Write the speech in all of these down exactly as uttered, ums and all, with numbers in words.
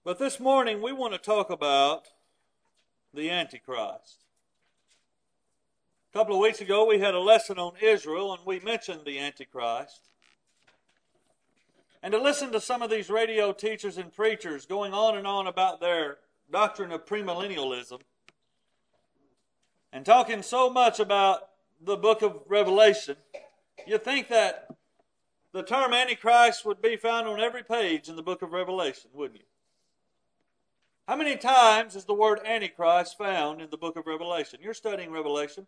But this morning we want to talk about the Antichrist. A couple of weeks ago we had a lesson on Israel and we mentioned the Antichrist. And to listen to some of these radio teachers and preachers going on and on about their doctrine of premillennialism and talking so much about the book of Revelation, you'd think that the term Antichrist would be found on every page in the book of Revelation, wouldn't you? How many times is the word Antichrist found in the book of Revelation? You're studying Revelation.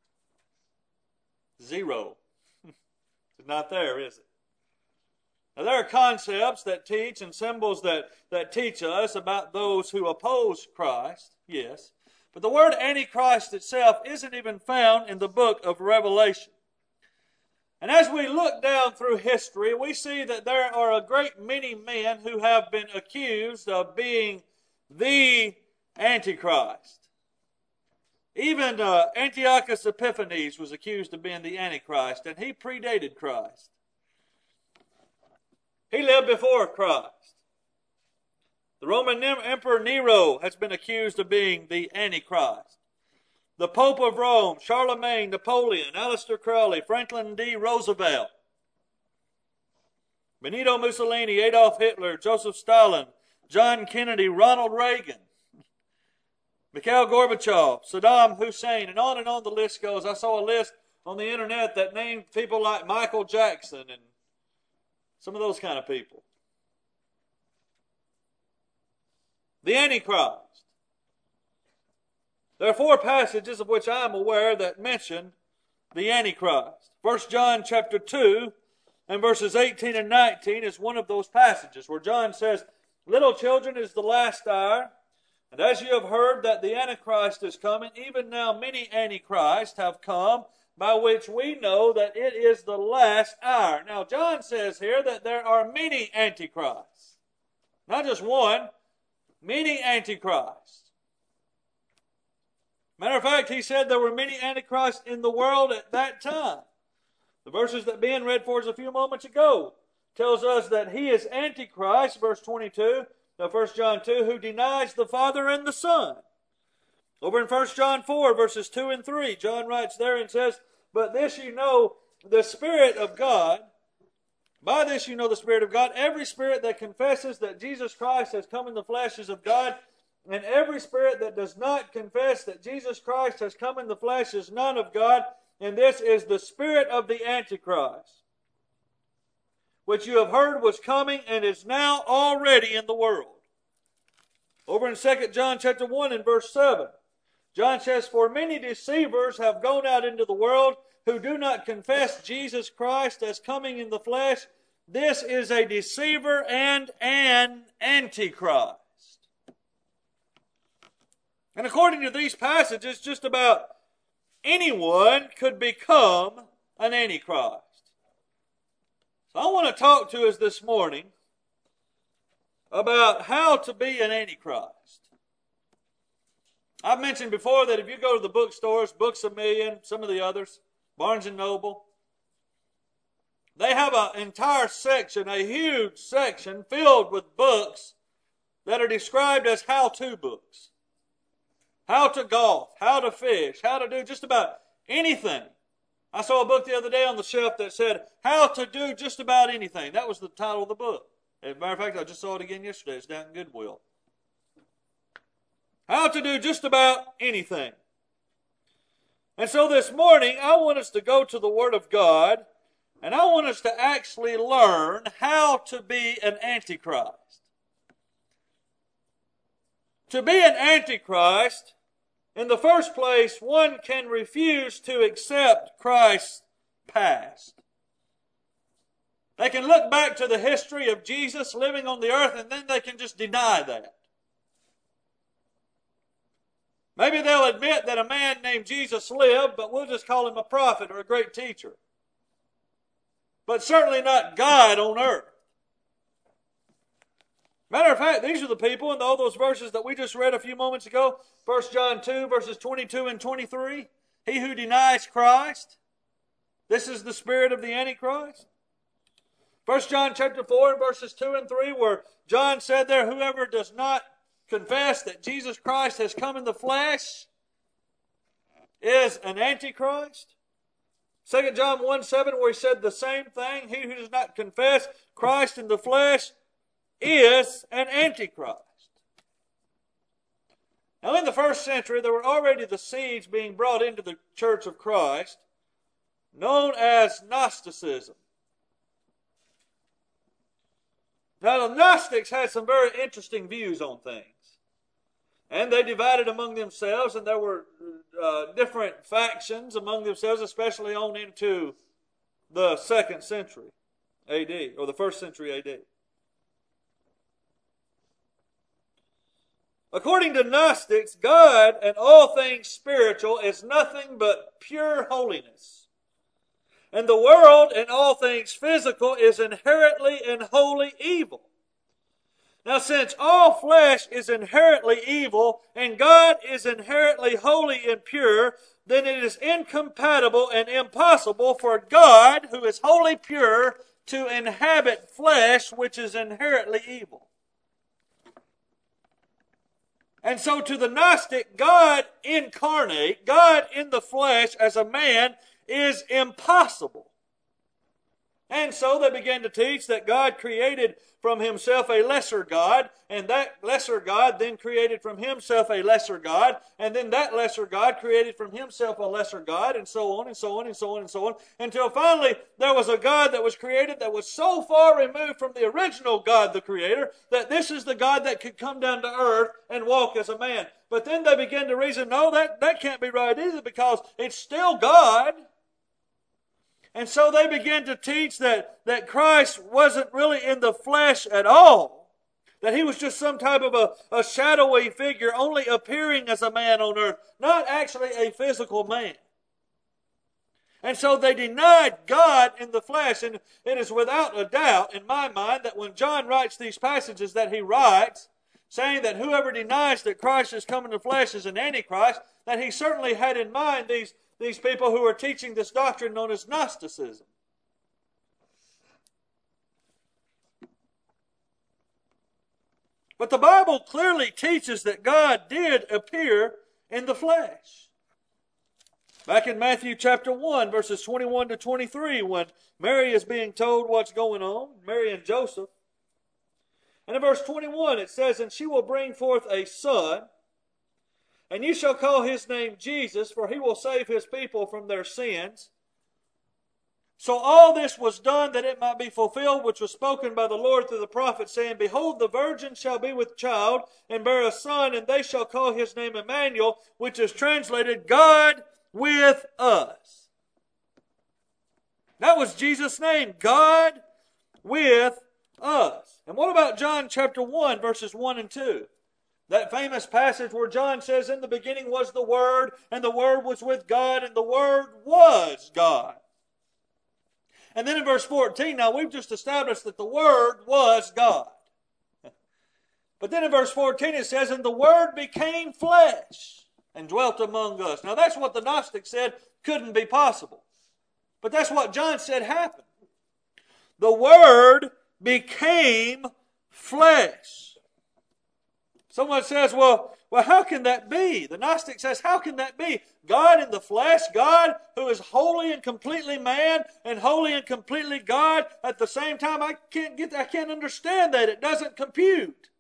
Zero. It's not there, is it? Now, there are concepts that teach and symbols that, that teach us about those who oppose Christ, yes. But the word Antichrist itself isn't even found in the book of Revelation. And as we look down through history, we see that there are a great many men who have been accused of being the Antichrist. Even uh, Antiochus Epiphanes was accused of being the Antichrist, and he predated Christ. He lived before Christ. The Roman Emperor Nero has been accused of being the Antichrist. The Pope of Rome, Charlemagne, Napoleon, Aleister Crowley, Franklin D. Roosevelt, Benito Mussolini, Adolf Hitler, Joseph Stalin, John Kennedy, Ronald Reagan, Mikhail Gorbachev, Saddam Hussein, and on and on the list goes. I saw a list on the internet that named people like Michael Jackson and some of those kind of people. The Antichrist. There are four passages of which I am aware that mention the Antichrist. First John chapter two and verses eighteen and nineteen is one of those passages where John says, "Little children, is the last hour, and as you have heard that the Antichrist is coming, even now many Antichrists have come, by which we know that it is the last hour." Now, John says here that there are many Antichrists. Not just one, many Antichrists. Matter of fact, he said there were many Antichrists in the world at that time. The verses that Ben read for us a few moments ago tells us that he is Antichrist, verse twenty-two, of First John two, who denies the Father and the Son. Over in First John four, verses two and three, John writes there and says, "But this you know, the Spirit of God, by this you know the Spirit of God, every spirit that confesses that Jesus Christ has come in the flesh is of God, and every spirit that does not confess that Jesus Christ has come in the flesh is none of God, and this is the spirit of the Antichrist, which you have heard was coming and is now already in the world." Over in Second John chapter one and verse seven, John says, "For many deceivers have gone out into the world who do not confess Jesus Christ as coming in the flesh. This is a deceiver and an Antichrist." And according to these passages, just about anyone could become an Antichrist. So I want to talk to us this morning about how to be an Antichrist. I've mentioned before that if you go to the bookstores, Books A Million, some of the others, Barnes and Noble, they have an entire section, a huge section filled with books that are described as how-to books. How to golf, how to fish, how to do just about anything. I saw a book the other day on the shelf that said, "How to do just about anything." That was the title of the book. As a matter of fact, I just saw it again yesterday. It's down in Goodwill. How to do just about anything. And so this morning, I want us to go to the Word of God, and I want us to actually learn how to be an Antichrist. To be an Antichrist, in the first place, one can refuse to accept Christ's past. They can look back to the history of Jesus living on the earth and then they can just deny that. Maybe they'll admit that a man named Jesus lived, but we'll just call him a prophet or a great teacher. But certainly not God on earth. Matter of fact, these are the people in all those verses that we just read a few moments ago. First John two, verses twenty-two and twenty-three. He who denies Christ, this is the spirit of the Antichrist. First John chapter four and verses two and three, where John said there, whoever does not confess that Jesus Christ has come in the flesh is an antichrist. Second John one seven, where he said the same thing. He who does not confess Christ in the flesh is an antichrist. Now in the first century, there were already the seeds being brought into the church of Christ, known as Gnosticism. Now the Gnostics had some very interesting views on things. And they divided among themselves, and there were uh, different factions among themselves, especially on into the second century A D, or the first century A D. According to Gnostics, God and all things spiritual is nothing but pure holiness. And the world and all things physical is inherently and wholly evil. Now, since all flesh is inherently evil and God is inherently holy and pure, then it is incompatible and impossible for God, who is wholly pure, to inhabit flesh, which is inherently evil. And so to the Gnostic, God incarnate, God in the flesh as a man, is impossible. And so they began to teach that God created from himself a lesser God, and that lesser God then created from himself a lesser God, and then that lesser God created from himself a lesser God, and so on and so on and so on and so on, until finally there was a God that was created that was so far removed from the original God, the Creator, that this is the God that could come down to earth and walk as a man. But then they began to reason, no, that, that can't be right either, because it's still God. And so they began to teach that, that Christ wasn't really in the flesh at all. That he was just some type of a, a shadowy figure, only appearing as a man on earth, not actually a physical man. And so they denied God in the flesh. And it is without a doubt in my mind that when John writes these passages that he writes, saying that whoever denies that Christ has come in the flesh is an antichrist, that he certainly had in mind these These people who are teaching this doctrine known as Gnosticism. But the Bible clearly teaches that God did appear in the flesh. Back in Matthew chapter one, verses twenty-one to twenty-three, when Mary is being told what's going on, Mary and Joseph. And in verse twenty-one it says, "And she will bring forth a son, and you shall call his name Jesus, for he will save his people from their sins." So all this was done that it might be fulfilled, which was spoken by the Lord through the prophet, saying, "Behold, the virgin shall be with child, and bear a son, and they shall call his name Emmanuel," which is translated, God with us. That was Jesus' name, God with us. And what about John chapter one, verses one and two? That famous passage where John says, "In the beginning was the Word, and the Word was with God, and the Word was God." And then in verse fourteen, now we've just established that the Word was God. But then in verse fourteen it says, "And the Word became flesh and dwelt among us." Now that's what the Gnostics said couldn't be possible. But that's what John said happened. The Word became flesh. Someone says, well, well, how can that be? The Gnostic says, how can that be? God in the flesh, God who is holy and completely man and holy and completely God at the same time. I can't get, I can't understand that. It doesn't compute.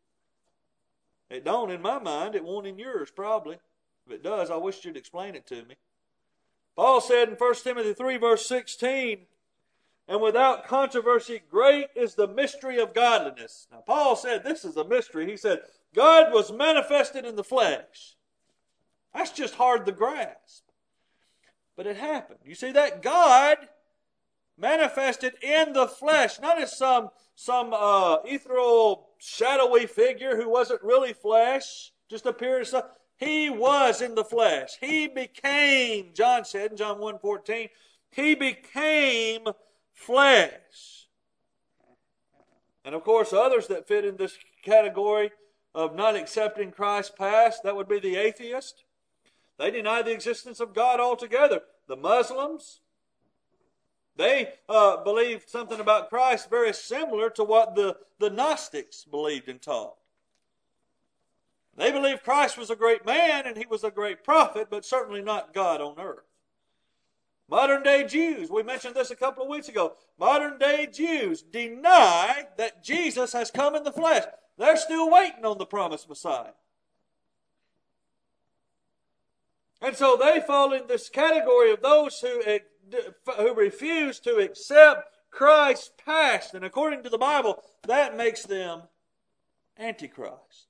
It don't in my mind. It won't in yours probably. If it does, I wish you'd explain it to me. Paul said in First Timothy three verse sixteen, "And without controversy, great is the mystery of godliness." Now Paul said this is a mystery. He said, God was manifested in the flesh. That's just hard to grasp. But it happened. You see that? God manifested in the flesh, not as some, some uh, ethereal, shadowy figure who wasn't really flesh, just appeared as something. He was in the flesh. He became, John said in John one fourteen, he became flesh. And of course, others that fit in this category of not accepting Christ past, that would be the atheist. They deny the existence of God altogether. The Muslims, They uh, believed something about Christ very similar to what the, the Gnostics believed and taught. They believed Christ was a great man and he was a great prophet, but certainly not God on earth. Modern day Jews, we mentioned this a couple of weeks ago, modern day Jews deny that Jesus has come in the flesh. They're still waiting on the promised Messiah. And so they fall in this category of those who, who refuse to accept Christ's past. And according to the Bible, that makes them Antichrist.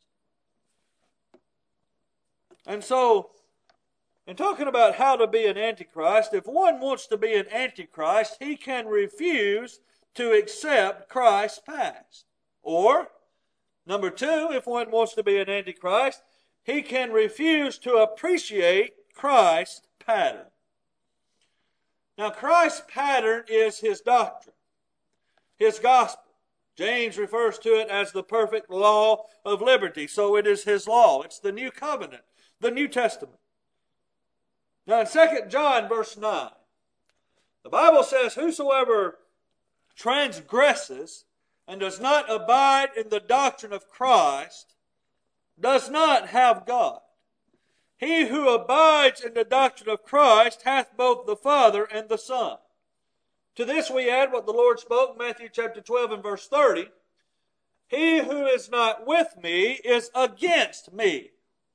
And so, in talking about how to be an Antichrist, if one wants to be an Antichrist, he can refuse to accept Christ's past. Or, number two, if one wants to be an Antichrist, he can refuse to appreciate Christ's pattern. Now, Christ's pattern is his doctrine, his gospel. James refers to it as the perfect law of liberty. So it is his law. It's the new covenant, the New Testament. Now in Second John verse nine, the Bible says, whosoever transgresses and does not abide in the doctrine of Christ does not have God. He who abides in the doctrine of Christ hath both the Father and the Son. To this we add what the Lord spoke, Matthew chapter twelve and verse thirty. He who is not with me is against me.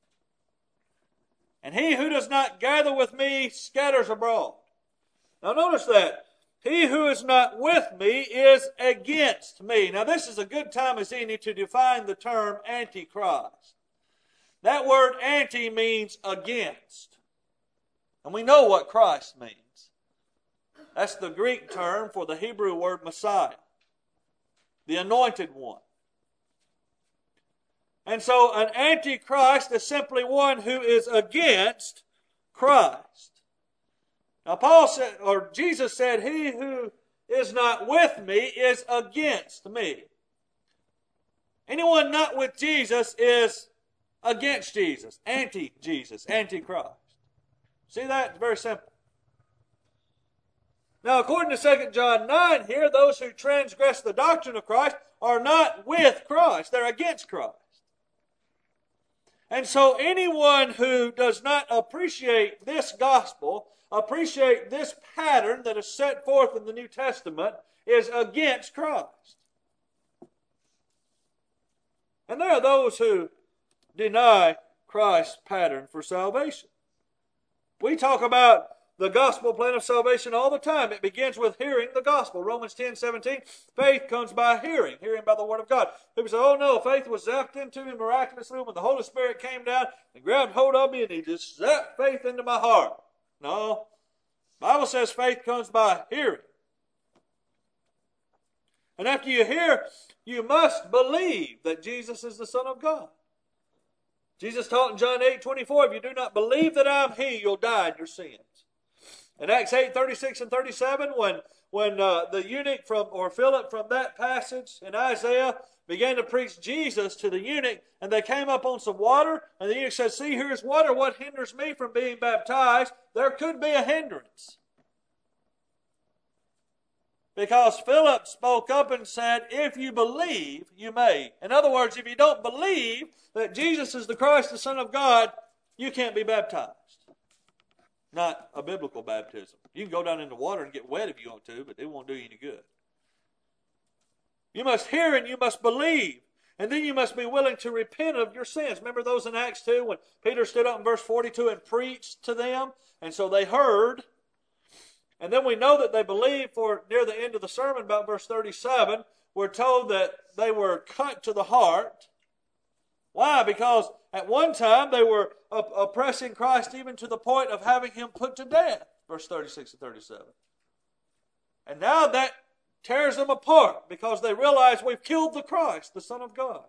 And he who does not gather with me scatters abroad. Now notice that. He who is not with me is against me. Now this is a good time as any to define the term Antichrist. That word anti means against. And we know what Christ means. That's the Greek term for the Hebrew word Messiah, the anointed one. And so an Antichrist is simply one who is against Christ. Now Paul said, or Jesus said, he who is not with me is against me. Anyone not with Jesus is against Jesus, anti-Jesus, anti-Christ. See that? It's very simple. Now, according to Second John nine here, those who transgress the doctrine of Christ are not with Christ. They're against Christ. And so anyone who does not appreciate this gospel, appreciate this pattern that is set forth in the New Testament, is against Christ. And there are those who deny Christ's pattern for salvation. We talk about the gospel plan of salvation all the time. It begins with hearing the gospel. Romans ten seventeen, faith comes by hearing, hearing by the word of God. People say, oh no, faith was zapped into me miraculously when the Holy Spirit came down and grabbed hold of me and he just zapped faith into my heart. No. The Bible says faith comes by hearing. And after you hear, you must believe that Jesus is the Son of God. Jesus taught in John eight twenty-four, if you do not believe that I am He, you'll die in your sins. In Acts eight thirty-six and thirty-seven, when, when uh, the eunuch from, or Philip from that passage in Isaiah began to preach Jesus to the eunuch, and they came up on some water, and the eunuch said, see, here's water, what hinders me from being baptized? There could be a hindrance. Because Philip spoke up and said, if you believe, you may. In other words, if you don't believe that Jesus is the Christ, the Son of God, you can't be baptized. Not a biblical baptism. You can go down in the water and get wet if you want to, but it won't do you any good. You must hear and you must believe. And then you must be willing to repent of your sins. Remember those in Acts two when Peter stood up in verse forty-two and preached to them? And so they heard. And then we know that they believed, for near the end of the sermon, about verse thirty-seven, we're told that they were cut to the heart. Why? Because at one time they were oppressing Christ even to the point of having him put to death. Verse thirty-six and thirty-seven. And now that tears them apart because they realize we've killed the Christ, the Son of God.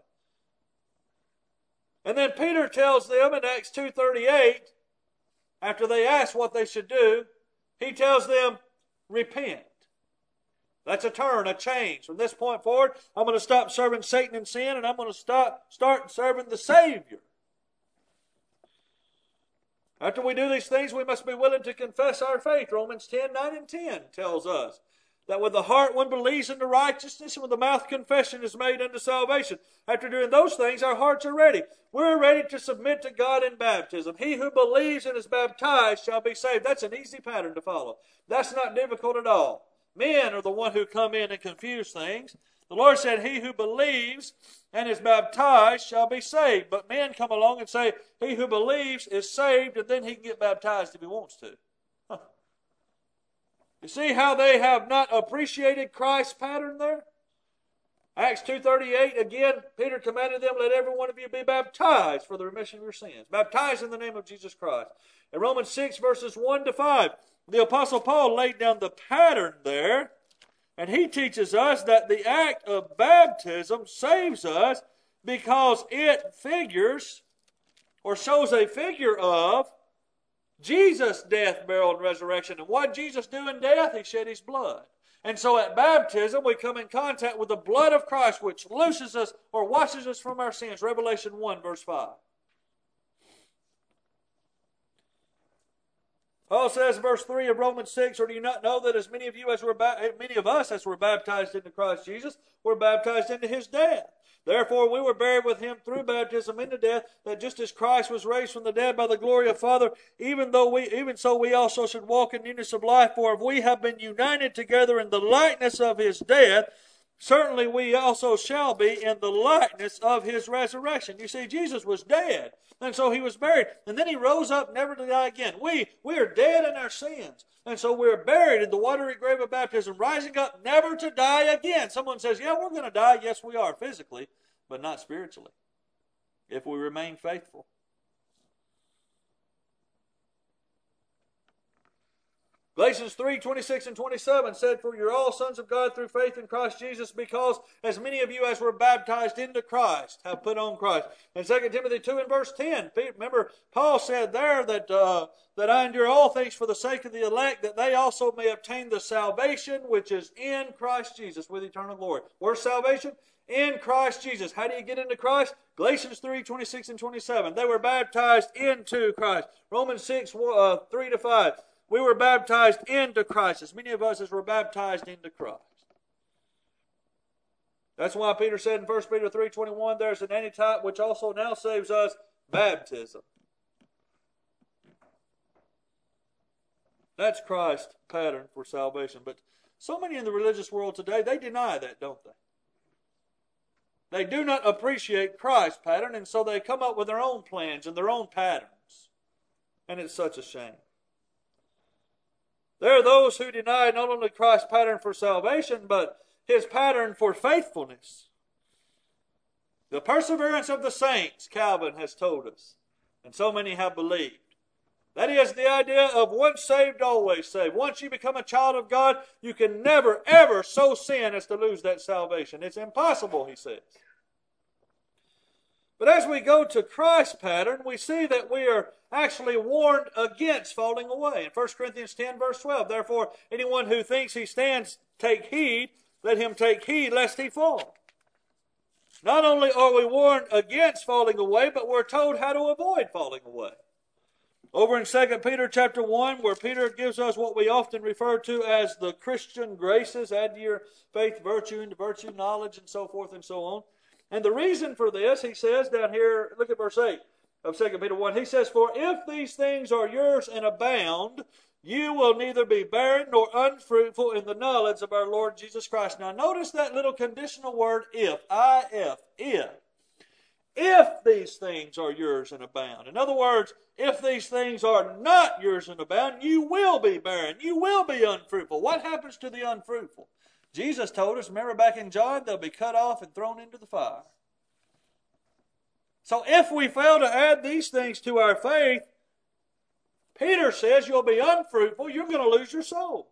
And then Peter tells them in Acts two thirty-eight, after they ask what they should do, he tells them, repent. That's a turn, a change. From this point forward, I'm going to stop serving Satan and sin, and I'm going to stop, start serving the Savior. After we do these things, we must be willing to confess our faith. Romans ten, nine, and ten tells us that with the heart one believes into righteousness, and with the mouth confession is made unto salvation. After doing those things, our hearts are ready. We're ready to submit to God in baptism. He who believes and is baptized shall be saved. That's an easy pattern to follow. That's not difficult at all. Men are the one who come in and confuse things. The Lord said, he who believes and is baptized shall be saved. But men come along and say, he who believes is saved, and then he can get baptized if he wants to. Huh. You see how they have not appreciated Christ's pattern there? Acts two thirty-eight, again, Peter commanded them, let every one of you be baptized for the remission of your sins. Baptized in the name of Jesus Christ. In Romans six, verses one to five, the Apostle Paul laid down the pattern there, and he teaches us that the act of baptism saves us because it figures or shows a figure of Jesus' death, burial, and resurrection. And what did Jesus do in death? He shed his blood. And so at baptism, we come in contact with the blood of Christ, which looses us or washes us from our sins. Revelation one, verse five. Paul says in verse three of Romans six, or do you not know that as many of you as were ba- many of us as were baptized into Christ Jesus were baptized into his death? Therefore we were buried with him through baptism into death, that just as Christ was raised from the dead by the glory of Father, even though we even so we also should walk in newness of life. For if we have been united together in the likeness of his death, certainly we also shall be in the likeness of his resurrection. You see, Jesus was dead, and so he was buried. And then he rose up never to die again. We, we are dead in our sins. And so we're buried in the watery grave of baptism, rising up never to die again. Someone says, yeah, we're going to die. Yes, we are physically, but not spiritually, if we remain faithful. Galatians three, twenty-six and twenty-seven said, for you're all sons of God through faith in Christ Jesus, because as many of you as were baptized into Christ have put on Christ. And Second Timothy two and verse ten, remember Paul said there that, uh, that I endure all things for the sake of the elect, that they also may obtain the salvation which is in Christ Jesus with eternal glory. Where's salvation? In Christ Jesus. How do you get into Christ? Galatians three, twenty-six and twenty-seven. They were baptized into Christ. Romans six, uh, three to five. We were baptized into Christ. As many of us as were baptized into Christ. That's why Peter said in First Peter three twenty-one, there's an antitype which also now saves us, baptism. That's Christ's pattern for salvation. But so many in the religious world today, they deny that, don't they? They do not appreciate Christ's pattern, and so they come up with their own plans and their own patterns. And it's such a shame. There are those who deny not only Christ's pattern for salvation, but his pattern for faithfulness. The perseverance of the saints, Calvin has told us, and so many have believed. That is the idea of once saved, always saved. Once you become a child of God, you can never, ever so sin as to lose that salvation. It's impossible, he says. But as we go to Christ's pattern, we see that we are actually warned against falling away. In First Corinthians ten, verse twelve, therefore, anyone who thinks he stands, take heed, let him take heed lest he fall. Not only are we warned against falling away, but we're told how to avoid falling away. Over in Second Peter chapter one, where Peter gives us what we often refer to as the Christian graces, add to your faith virtue, and to virtue knowledge, and so forth and so on. And the reason for this, he says down here, look at verse eight of Second Peter one. He says, for if these things are yours and abound, you will neither be barren nor unfruitful in the knowledge of our Lord Jesus Christ. Now notice that little conditional word, if, I F, if. If these things are yours and abound. In other words, if these things are not yours and abound, you will be barren. You will be unfruitful. What happens to the unfruitful? Jesus told us, remember back in John, they'll be cut off and thrown into the fire. So if we fail to add these things to our faith, Peter says you'll be unfruitful, you're going to lose your soul.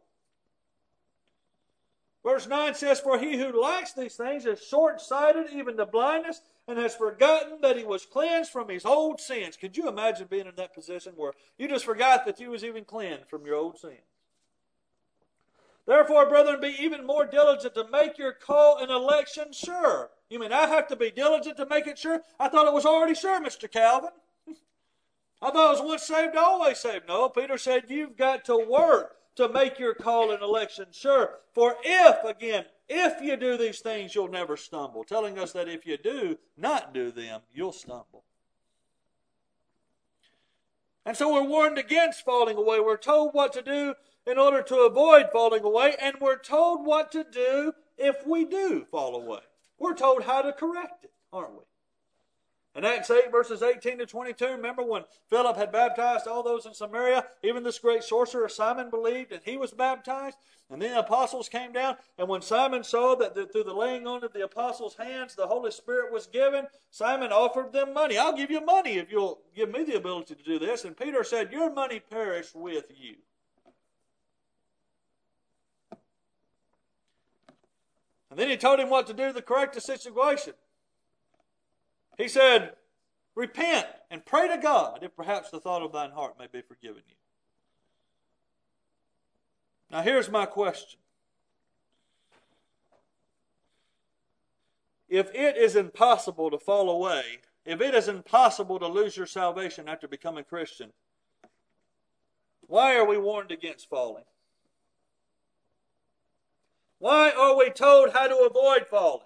Verse nine says, for he who lacks these things is short-sighted even to blindness, and has forgotten that he was cleansed from his old sins. Could you imagine being in that position where you just forgot that you was even cleansed from your old sins? Therefore, brethren, be even more diligent to make your call and election sure. You mean I have to be diligent to make it sure? I thought it was already sure, Mister Calvin. I thought it was once saved, always saved. No, Peter said you've got to work to make your call and election sure. For if, again, if you do these things, you'll never stumble. Telling us that if you do not do them, you'll stumble. And so we're warned against falling away. We're told what to do in order to avoid falling away, and we're told what to do if we do fall away. We're told how to correct it, aren't we? In Acts eight, verses eighteen to twenty-two, remember when Philip had baptized all those in Samaria, even this great sorcerer Simon believed, and he was baptized. And then the apostles came down, and when Simon saw that the, through the laying on of the apostles' hands the Holy Spirit was given, Simon offered them money. I'll give you money if you'll give me the ability to do this. And Peter said, your money perish with you. And then he told him what to do to correct the situation. He said, repent and pray to God, if perhaps the thought of thine heart may be forgiven you. Now here's my question. If it is impossible to fall away, if it is impossible to lose your salvation after becoming a Christian, why are we warned against falling? Why are we told how to avoid falling?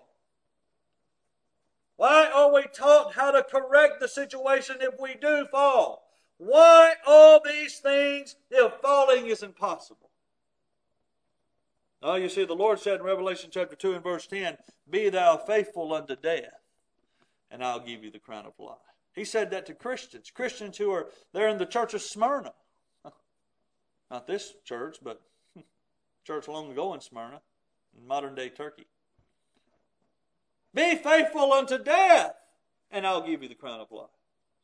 Why are we taught how to correct the situation if we do fall? Why all these things if falling is impossible? Oh, you see, the Lord said in Revelation chapter two and verse ten, be thou faithful unto death, and I'll give you the crown of life. He said that to Christians, Christians who are there in the church of Smyrna. Not this church, but church long ago in Smyrna, in modern day Turkey. Be faithful unto death, and I'll give you the crown of life.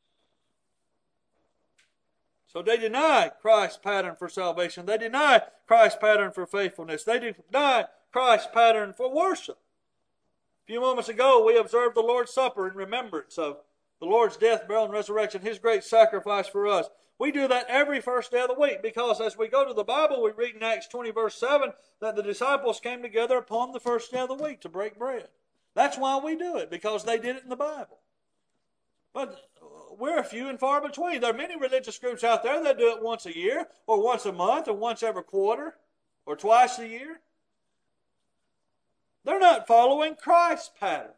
So they deny Christ's pattern for salvation. They deny Christ's pattern for faithfulness. They deny Christ's pattern for worship. A few moments ago, we observed the Lord's Supper in remembrance of the Lord's death, burial, and resurrection, His great sacrifice for us. We do that every first day of the week because as we go to the Bible, we read in Acts twenty, verse seven, that the disciples came together upon the first day of the week to break bread. That's why we do it, because they did it in the Bible. But we're few and far between. There are many religious groups out there that do it once a year, or once a month, or once every quarter, or twice a year. They're not following Christ's pattern.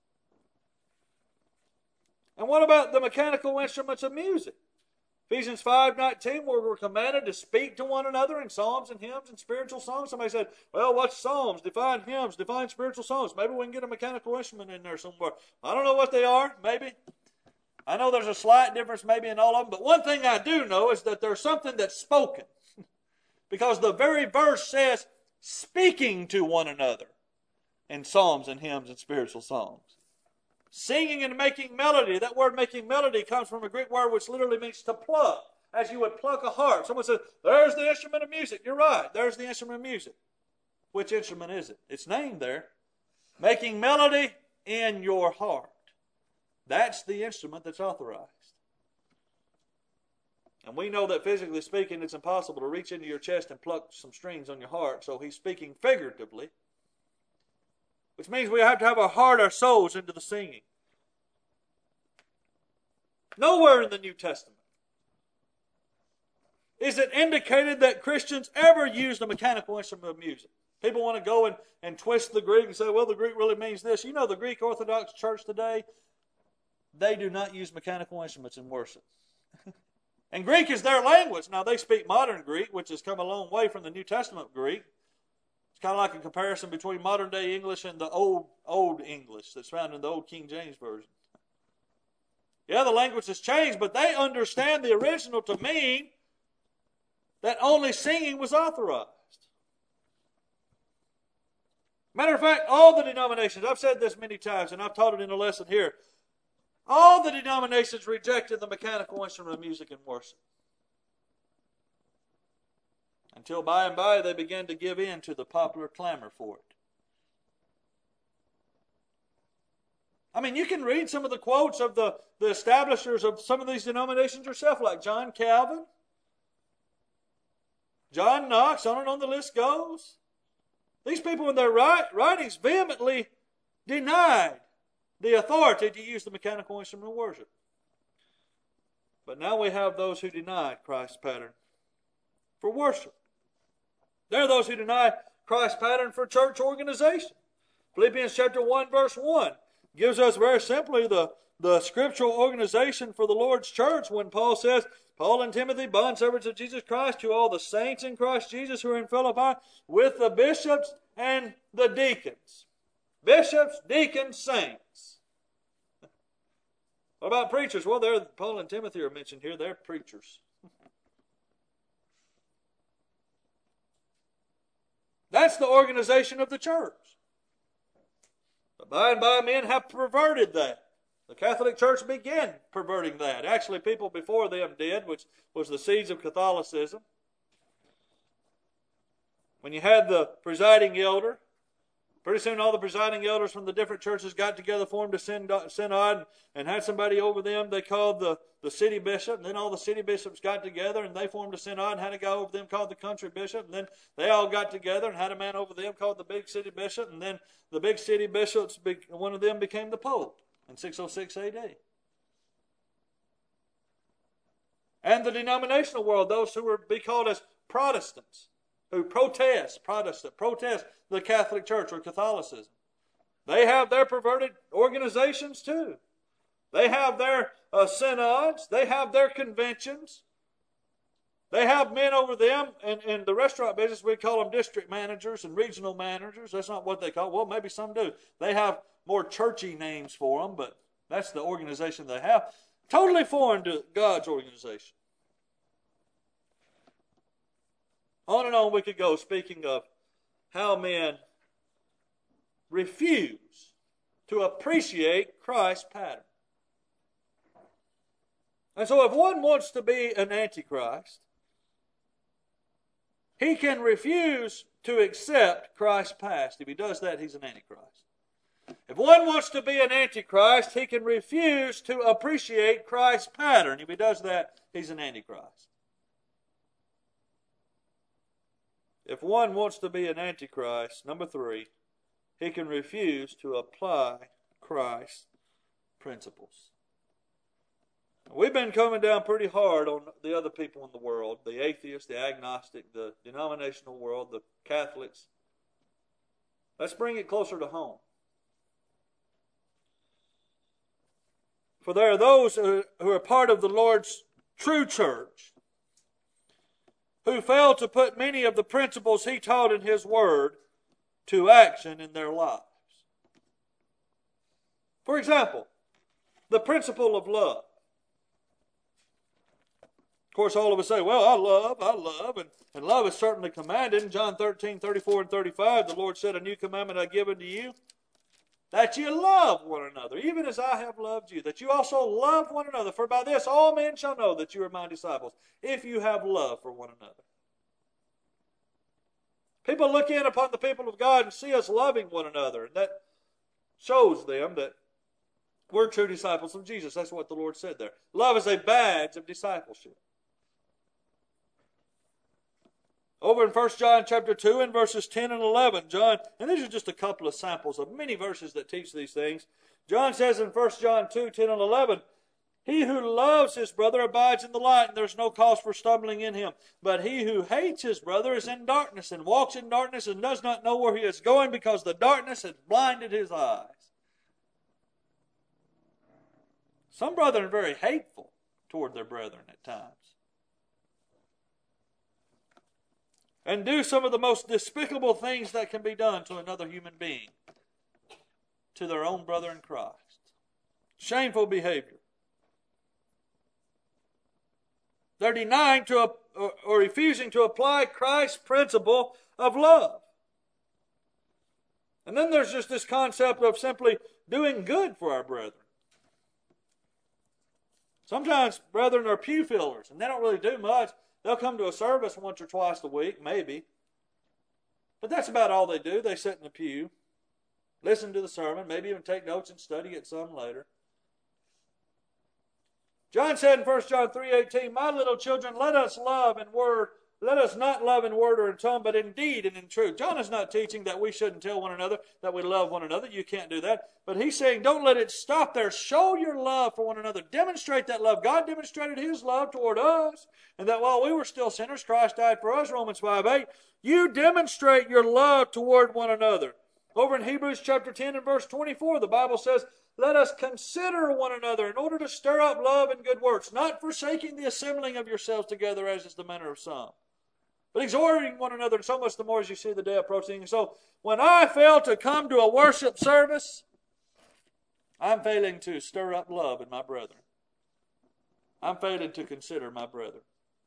And what about the mechanical instruments of music? Ephesians five nineteen, where we're commanded to speak to one another in psalms and hymns and spiritual songs. Somebody said, well, what's psalms? Define hymns, define spiritual songs. Maybe we can get a mechanical instrument in there somewhere. I don't know what they are, maybe. I know there's a slight difference maybe in all of them, but one thing I do know is that there's something that's spoken. Because the very verse says, speaking to one another in psalms and hymns and spiritual songs. Singing and making melody. That word making melody comes from a Greek word which literally means to pluck. As you would pluck a harp. Someone says, there's the instrument of music. You're right. There's the instrument of music. Which instrument is it? It's named there. Making melody in your heart. That's the instrument that's authorized. And we know that physically speaking, it's impossible to reach into your chest and pluck some strings on your heart. So he's speaking figuratively. Which means we have to have our heart, our souls into the singing. Nowhere in the New Testament is it indicated that Christians ever used a mechanical instrument of music. People want to go and, and twist the Greek and say, well, the Greek really means this. You know, the Greek Orthodox Church today, they do not use mechanical instruments in worship. And Greek is their language. Now, they speak modern Greek, which has come a long way from the New Testament Greek. Kind of like a comparison between modern day English and the old old English that's found in the old King James Version. Yeah, the language has changed, but they understand the original to mean that only singing was authorized. Matter of fact, all the denominations, I've said this many times and I've taught it in a lesson here, all the denominations rejected the mechanical instrument of music in worship. Until by and by they began to give in to the popular clamor for it. I mean, you can read some of the quotes of the, the establishers of some of these denominations yourself, like John Calvin, John Knox, on and on the list goes. These people in their writings vehemently denied the authority to use the mechanical instrument of worship. But now we have those who deny Christ's pattern for worship. There are those who deny Christ's pattern for church organization. Philippians chapter one, verse one gives us very simply the, the scriptural organization for the Lord's church when Paul says, Paul and Timothy, bondservants of Jesus Christ, to all the saints in Christ Jesus who are in Philippi, with the bishops and the deacons. Bishops, deacons, saints. What about preachers? Well, there Paul and Timothy are mentioned here. They're preachers. That's the organization of the church. But by and by, men have perverted that. The Catholic Church began perverting that. Actually, people before them did, which was the seeds of Catholicism. When you had the presiding elder, pretty soon all the presiding elders from the different churches got together, formed a synod, and had somebody over them they called the, the city bishop. And then all the city bishops got together and they formed a synod and had a guy over them called the country bishop. And then they all got together and had a man over them called the big city bishop. And then the big city bishops, one of them became the Pope in six oh six A D. And the denominational world, those who would be called as Protestants, who protest, Protestant, protest the Catholic Church or Catholicism. They have their perverted organizations too. They have their uh, synods. They have their conventions. They have men over them. In, in the restaurant business, we call them district managers and regional managers. That's not what they call. Well, maybe some do. They have more churchy names for them, but that's the organization they have. Totally foreign to God's organization. On and on we could go, speaking of how men refuse to appreciate Christ's pattern. And so if one wants to be an antichrist, he can refuse to accept Christ's past. If he does that, he's an antichrist. If one wants to be an antichrist, he can refuse to appreciate Christ's pattern. If he does that, he's an antichrist. If one wants to be an antichrist, number three, he can refuse to apply Christ's principles. We've been coming down pretty hard on the other people in the world, the atheists, the agnostic, the denominational world, the Catholics. Let's bring it closer to home. For there are those who are part of the Lord's true church who fail to put many of the principles He taught in His Word to action in their lives. For example, the principle of love. Of course, all of us say, well, I love, I love, and, and love is certainly commanded. In John thirteen, thirty-four and thirty-five, the Lord said, a new commandment I give unto you, that you love one another, even as I have loved you, that you also love one another. For by this all men shall know that you are my disciples, if you have love for one another. People look in upon the people of God and see us loving one another, and that shows them that we're true disciples of Jesus. That's what the Lord said there. Love is a badge of discipleship. Over in First John chapter two and verses ten and eleven, John, and these are just a couple of samples of many verses that teach these things. John says in First John two, ten and eleven, he who loves his brother abides in the light, and there's no cause for stumbling in him. But he who hates his brother is in darkness, and walks in darkness, and does not know where he is going, because the darkness has blinded his eyes. Some brethren are very hateful toward their brethren at times, and do some of the most despicable things that can be done to another human being, to their own brother in Christ. Shameful behavior. They're denying to or, or refusing to apply Christ's principle of love. And then there's just this concept of simply doing good for our brethren. Sometimes brethren are pew fillers, and they don't really do much. They'll come to a service once or twice a week, maybe. But that's about all they do. They sit in the pew, listen to the sermon, maybe even take notes and study it some later. John said in First John three eighteen, my little children, let us love in word Let us not love in word or in tongue, but in deed and in truth. John is not teaching that we shouldn't tell one another that we love one another. You can't do that. But he's saying don't let it stop there. Show your love for one another. Demonstrate that love. God demonstrated his love toward us. And that while we were still sinners, Christ died for us, Romans five eight. You demonstrate your love toward one another. Over in Hebrews chapter ten and verse twenty-four, the Bible says, let us consider one another in order to stir up love and good works, not forsaking the assembling of yourselves together as is the manner of some, but exhorting one another, and so much the more as you see the day approaching. So when I fail to come to a worship service, I'm failing to stir up love in my brethren. I'm failing to consider my brethren.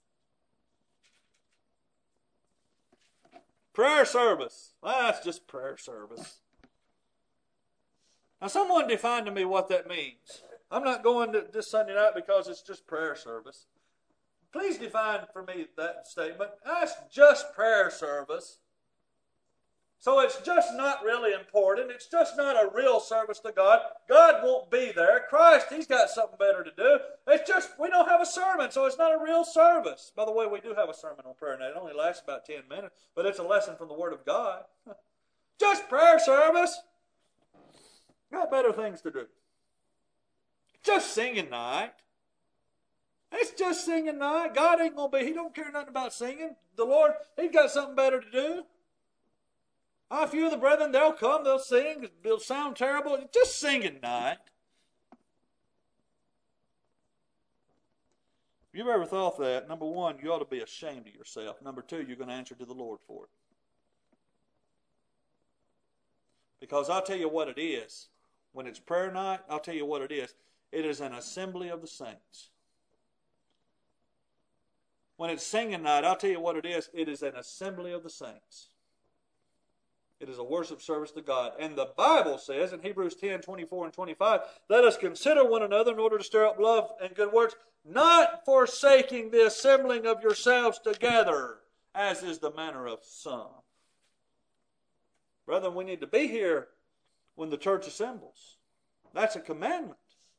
Prayer service. Well, that's just prayer service. Now, someone define to me what that means. I'm not going to this Sunday night because it's just prayer service. Please define for me that statement. That's just prayer service. So it's just not really important. It's just not a real service to God. God won't be there. Christ, he's got something better to do. It's just, we don't have a sermon, so it's not a real service. By the way, we do have a sermon on prayer now. It only lasts about ten minutes, but it's a lesson from the Word of God. Just prayer service. Got better things to do. Just singing night. It's just singing night. God ain't going to be, he don't care nothing about singing. The Lord, he's got something better to do. A few of the brethren, they'll come, they'll sing, it'll sound terrible. Just singing night. If you've ever thought that, number one, you ought to be ashamed of yourself. Number two, you're going to answer to the Lord for it. Because I'll tell you what it is. When it's prayer night, I'll tell you what it is. It is an assembly of the saints. When it's singing night, I'll tell you what it is. It is an assembly of the saints. It is a worship service to God. And the Bible says in Hebrews ten, twenty-four and twenty-five, let us consider one another in order to stir up love and good works, not forsaking the assembling of yourselves together, as is the manner of some. Brethren, we need to be here when the church assembles. That's a commandment.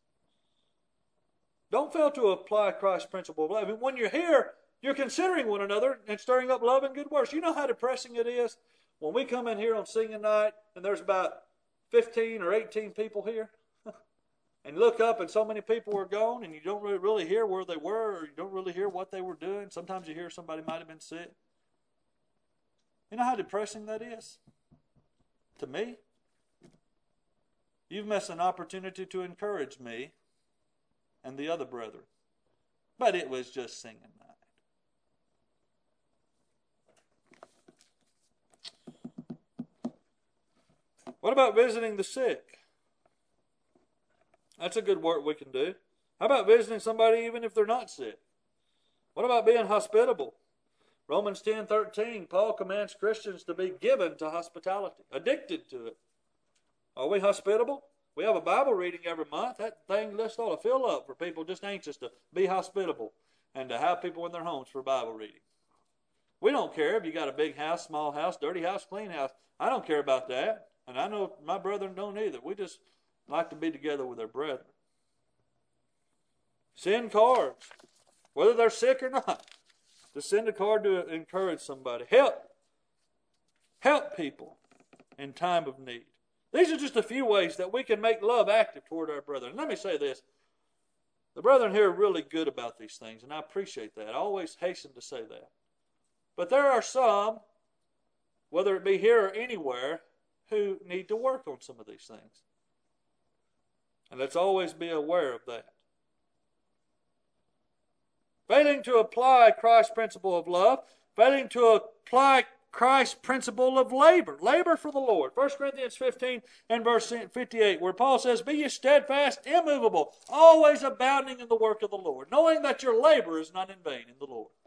Don't fail to apply Christ's principle of love. When you're here, you're considering one another and stirring up love and good works. You know how depressing it is when we come in here on singing night and there's about fifteen or eighteen people here and look up and so many people are gone and you don't really, really hear where they were or you don't really hear what they were doing. Sometimes you hear somebody might have been sick. You know how depressing that is? To me, you've missed an opportunity to encourage me and the other brethren. But it was just singing night. What about visiting the sick? That's a good work we can do. How about visiting somebody even if they're not sick? What about being hospitable? Romans ten thirteen, Paul commands Christians to be given to hospitality, addicted to it. Are we hospitable? We have a Bible reading every month. That thing list ought to fill up for people just anxious to be hospitable and to have people in their homes for Bible reading. We don't care if you got a big house, small house, dirty house, clean house. I don't care about that. And I know my brethren don't either. We just like to be together with our brethren. Send cards, whether they're sick or not. To send a card to encourage somebody. Help. Help people in time of need. These are just a few ways that we can make love active toward our brethren. Let me say this. The brethren here are really good about these things, and I appreciate that. I always hasten to say that. But there are some, whether it be here or anywhere, who need to work on some of these things. And let's always be aware of that. Failing to apply Christ's principle of love, failing to apply Christ's principle of labor, labor for the Lord. First Corinthians fifteen and verse fifty-eight, where Paul says, be ye steadfast, immovable, always abounding in the work of the Lord, knowing that your labor is not in vain in the Lord.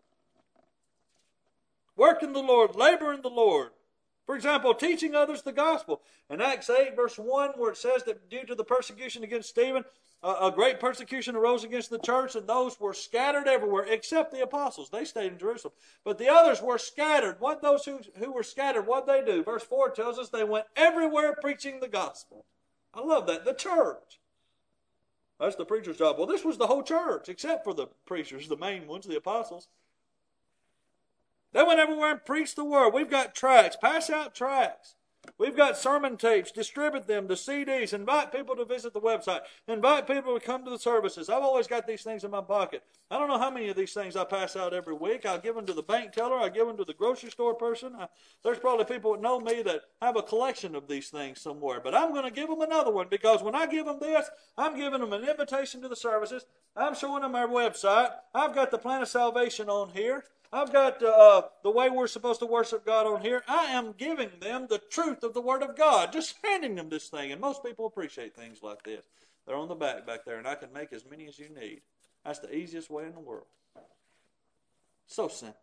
Work in the Lord, labor in the Lord. For example, teaching others the gospel. In Acts eight, verse one, where it says that due to the persecution against Stephen, a great persecution arose against the church, and those were scattered everywhere, except the apostles. They stayed in Jerusalem. But the others were scattered. What those who, who were scattered, what did they do? Verse four tells us they went everywhere preaching the gospel. I love that. The church. That's the preacher's job. Well, this was the whole church, except for the preachers, the main ones, the apostles. They went everywhere and preached the word. We've got tracts. Pass out tracts. We've got sermon tapes. Distribute them to C Ds. Invite people to visit the website. Invite people to come to the services. I've always got these things in my pocket. I don't know how many of these things I pass out every week. I'll give them to the bank teller. I'll give them to the grocery store person. I, there's probably people that know me that have a collection of these things somewhere. But I'm going to give them another one, because when I give them this, I'm giving them an invitation to the services. I'm showing them our website. I've got the plan of salvation on here. I've got uh, the way we're supposed to worship God on here. I am giving them the truth of the Word of God, just handing them this thing. And most people appreciate things like this. They're on the back back there, and I can make as many as you need. That's the easiest way in the world. So simple.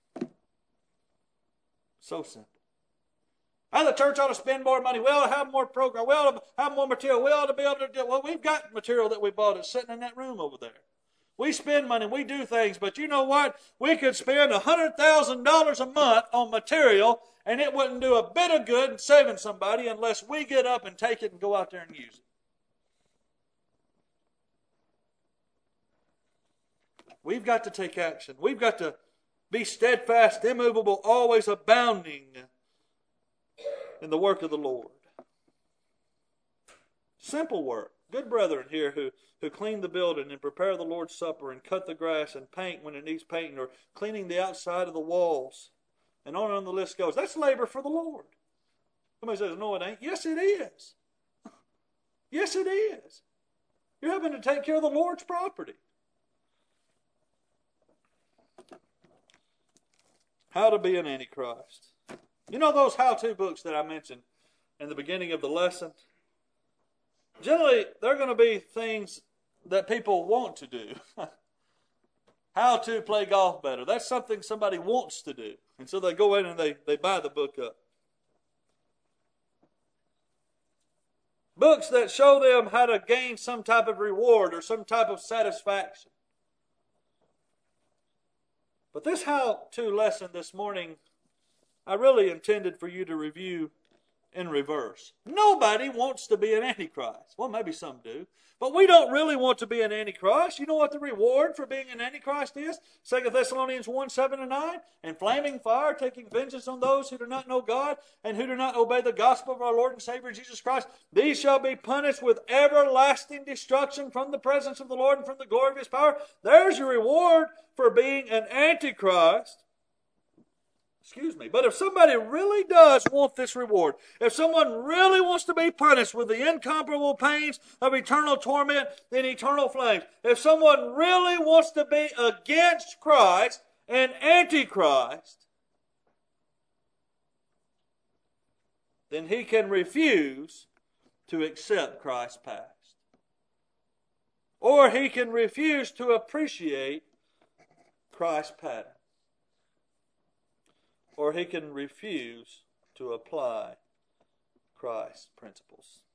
So simple. How the church ought to spend more money. We ought to have more program. We ought to have more material. We ought to be able to do. Well, we've got material that we bought. It's sitting in that room over there. We spend money, we do things, but you know what? We could spend one hundred thousand dollars a month on material, and it wouldn't do a bit of good in saving somebody unless we get up and take it and go out there and use it. We've got to take action. We've got to be steadfast, immovable, always abounding in the work of the Lord. Simple work. Good brethren here who, who clean the building and prepare the Lord's Supper and cut the grass and paint when it needs painting, or cleaning the outside of the walls. And on and on the list goes. That's labor for the Lord. Somebody says, no, it ain't. Yes, it is. Yes, it is. You're having to take care of the Lord's property. How to be an Antichrist. You know those how-to books that I mentioned in the beginning of the lesson? Generally, they're going to be things that people want to do. How to play golf better. That's something somebody wants to do. And so they go in and they, they buy the book up. Books that show them how to gain some type of reward or some type of satisfaction. But this how-to lesson this morning, I really intended for you to review in reverse. Nobody wants to be an Antichrist. Well, maybe some do. But we don't really want to be an Antichrist. You know what the reward for being an Antichrist is? Second Thessalonians one, seven and nine. And flaming fire, taking vengeance on those who do not know God and who do not obey the gospel of our Lord and Savior Jesus Christ. These shall be punished with everlasting destruction from the presence of the Lord and from the glory of His power. There's your reward for being an Antichrist. Excuse me. But if somebody really does want this reward, if someone really wants to be punished with the incomparable pains of eternal torment and eternal flames, if someone really wants to be against Christ and Antichrist, then he can refuse to accept Christ's past. Or he can refuse to appreciate Christ's pattern. Or he can refuse to apply Christ's principles.